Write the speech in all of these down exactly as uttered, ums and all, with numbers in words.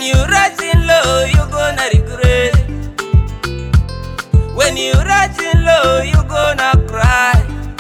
When you rising low, you gonna regret. When you rising low, you gonna cry.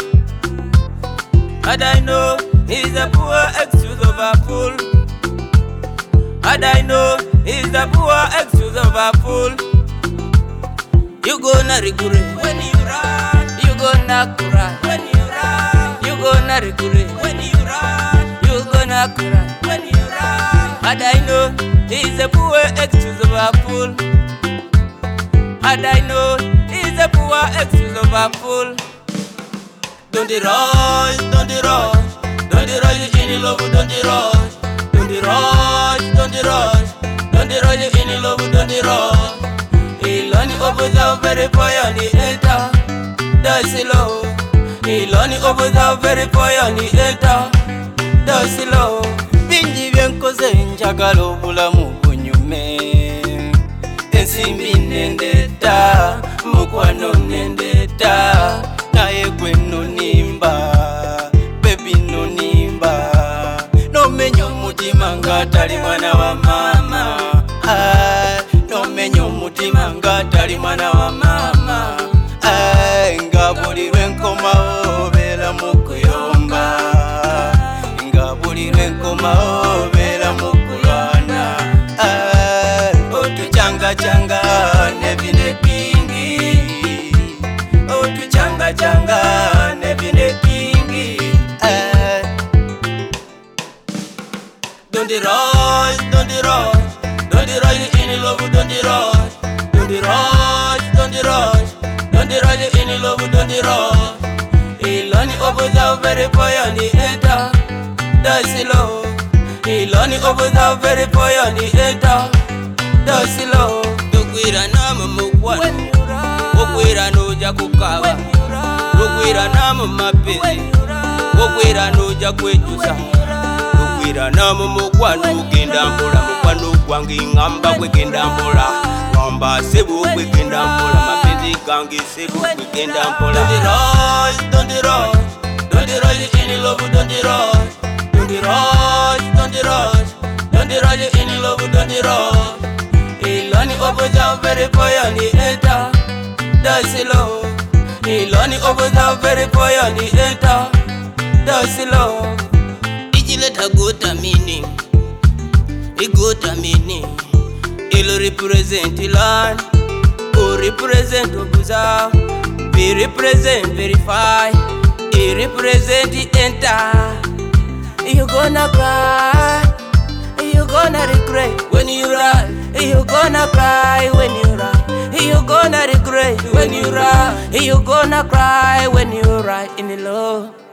And I know it's a poor excuse of a fool. And I know it's the poor excuse of a fool. You gonna regret when you run. You gonna cry when you run. You gonna regret when you run. You gonna cry when you run. And I know it's a poor excuse of a fool. And I know it's a poor excuse of a fool. Don't the rush, don't the rush, don't the rush in love, don't the rush. Don't the rush, don't the rush, don't the rush in love, don't the rush. Iloni obuza very fire ni enter, that's low. Iloni obuza very fire ni enter, that's low. Bingi byenkoze njagala obulamu bunyume. Ensimbi nendeta, mukwano nendeta. Naye gwe nonimba, baby nonimba. No menyo mutima nga tali mwana wa mama. Ah, no menyo mutima nga tali mwana wa mama. Ah, nga buli lwenkomawo obeera mu kuyomba. Nga buli lwenkomawo obeera mu kulwana. Ah, otuchanga changa nebine kingi. Otuchanga changa nebine kingi. Ah, don't the rush, don't the rush, don't the rush in love, don't the rush, don't the rush, don't the rush, don't the rush in love, don't the rush. Iloni obuza very fire ni enter, that's low. Iloni obuza very fire ni enter, that's low. Tukwira namu mukwano, okwira noja kukawa, okwira namu mapenzi, okwira noja kwejusa. Okwira namu mukwano genda mpola, mukwano gwange ngamba kwe genda mpola. Ngamba sebo kwe genda mpola, mapenzi gange sebo kwe genda mpola. Don't the rush, don't the rush, don't the rush in love, don't the rush. Don't the rush, don't the rush, don't the rush in love, don't the rush. Iloni obuza very fire ni enter, that's low. Iloni obuza very fire ni enter, that's low. Let her go to meaning, it go to meaning. It'll represent the land, or represent Obuza, we represent verify, it represent the enter. You gonna cry, you gonna regret when you ride. You gonna cry when you ride. You gonna regret when you ride. You gonna cry when you ride in the low.